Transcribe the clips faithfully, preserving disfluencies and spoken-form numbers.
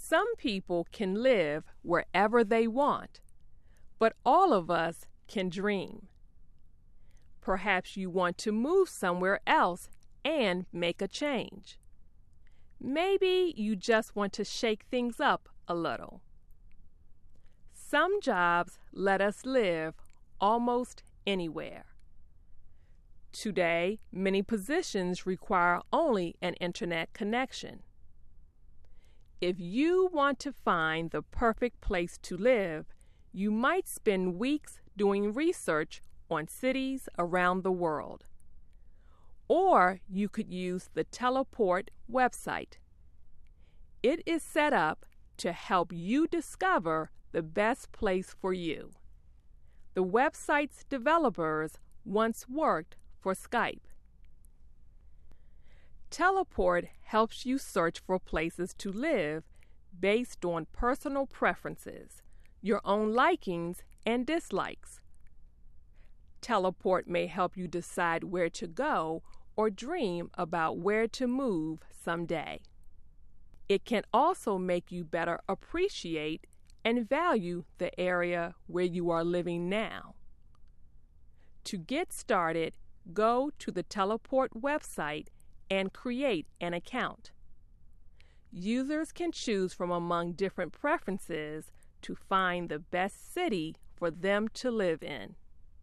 Some people can live wherever they want, but all of us can dream. Perhaps you want to move somewhere else and make a change. Maybe you just want to shake things up a little. Some jobs let us live almost anywhere. Today, many positions require only an internet connection. If you want to find the perfect place to live, you might spend weeks doing research on cities around the world. Or you could use the Teleport website. It is set up to help you discover the best place for you. The website's developers once worked for Skype. Teleport helps you search for places to live based on personal preferences, your own likings and dislikes. Teleport may help you decide where to go or dream about where to move someday. It can also make you better appreciate and value the area where you are living now. To get started, go to the Teleport website and create an account. Users can choose from among different preferences to find the best city for them to live in.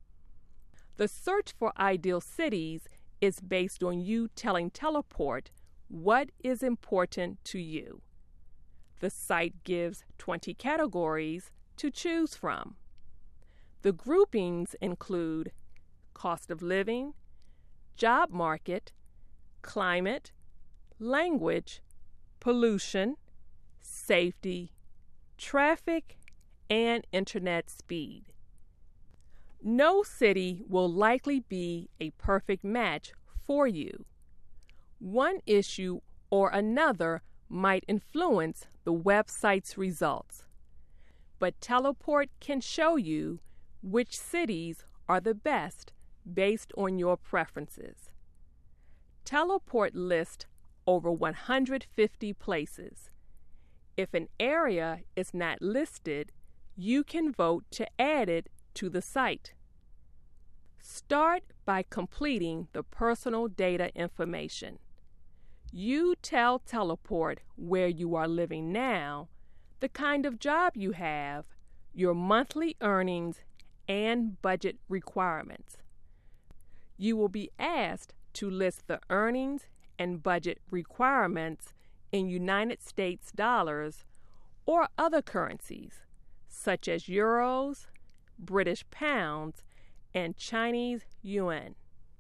The search for ideal cities is based on you telling Teleport what is important to you. The site gives twenty categories to choose from. The groupings include cost of living, job market, climate, language, pollution, safety, traffic, and internet speed. No city will likely be a perfect match for you. One issue or another might influence the website's results, but Teleport can show you which cities are the best based on your preferences. Teleport lists over one hundred fifty places. If an area is not listed, you can vote to add it to the site. Start by completing the personal data information. You tell Teleport where you are living now, the kind of job you have, your monthly earnings, and budget requirements. You will be asked to list the earnings and budget requirements in United States dollars or other currencies, such as euros, British pounds, and Chinese yuan.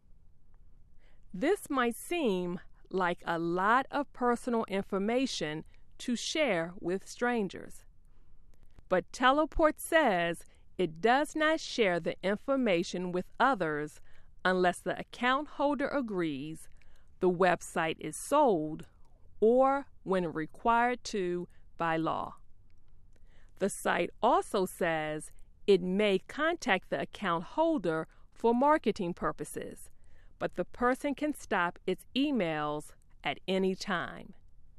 This might seem like a lot of personal information to share with strangers, but Teleport says it does not share the information with others unless the account holder agrees, the website is sold, or when required to by law. The site also says it may contact the account holder for marketing purposes, but the person can stop its emails at any time.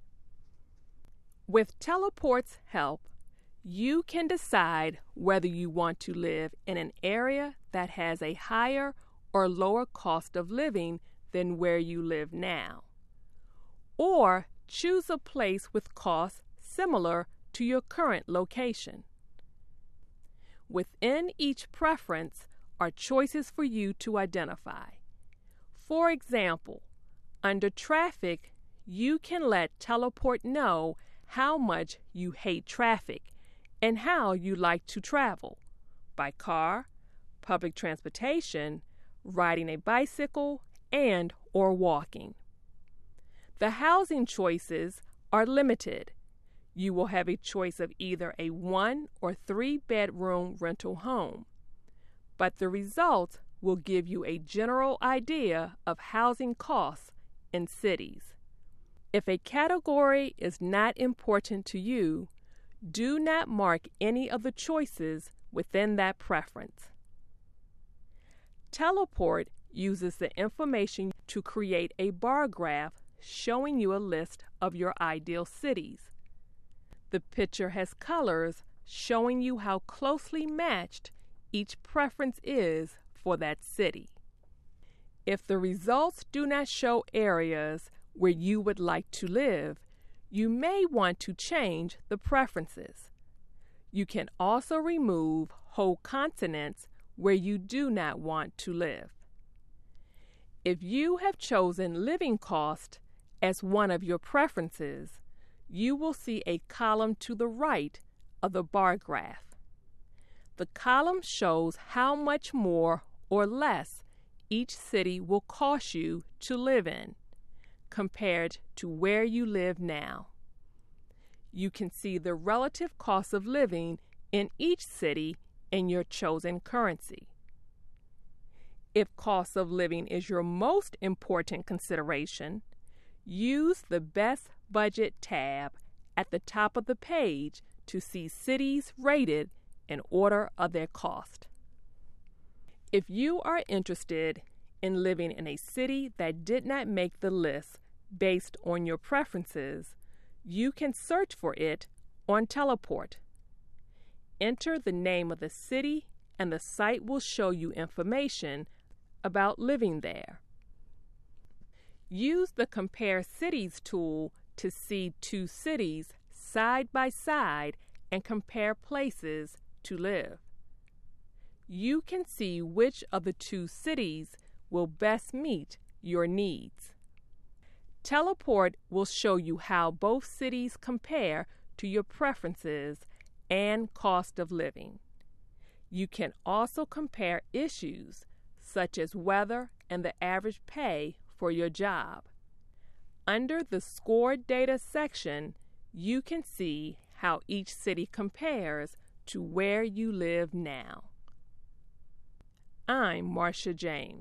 With Teleport's help, you can decide whether you want to live in an area that has a higher or lower cost of living than where you live now, or choose a place with costs similar to your current location. Within each preference are choices for you to identify. For example, under traffic, you can let Teleport know how much you hate traffic and how you like to travel, by car, public transportation, riding a bicycle, and or walking. The housing choices are limited. You will have a choice of either a one or three bedroom rental home, but the results will give you a general idea of housing costs in cities. If a category is not important to you, do not mark any of the choices within that preference. Teleport uses the information to create a bar graph showing you a list of your ideal cities. The picture has colors showing you how closely matched each preference is for that city. If the results do not show areas where you would like to live, you may want to change the preferences. You can also remove whole continents where you do not want to live. If you have chosen living cost as one of your preferences, you will see a column to the right of the bar graph. The column shows how much more or less each city will cost you to live in, compared to where you live now. You can see the relative cost of living in each city in your chosen currency. If cost of living is your most important consideration, use the Best Budget tab at the top of the page to see cities rated in order of their cost. If you are interested in living in a city that did not make the list based on your preferences, you can search for it on Teleport. Enter the name of the city and the site will show you information about living there. Use the Compare Cities tool to see two cities side by side and compare places to live. You can see which of the two cities will best meet your needs. Teleport will show you how both cities compare to your preferences and cost of living. You can also compare issues such as weather and the average pay for your job. Under the Score Data section, you can see how each city compares to where you live now. I'm Marcia James.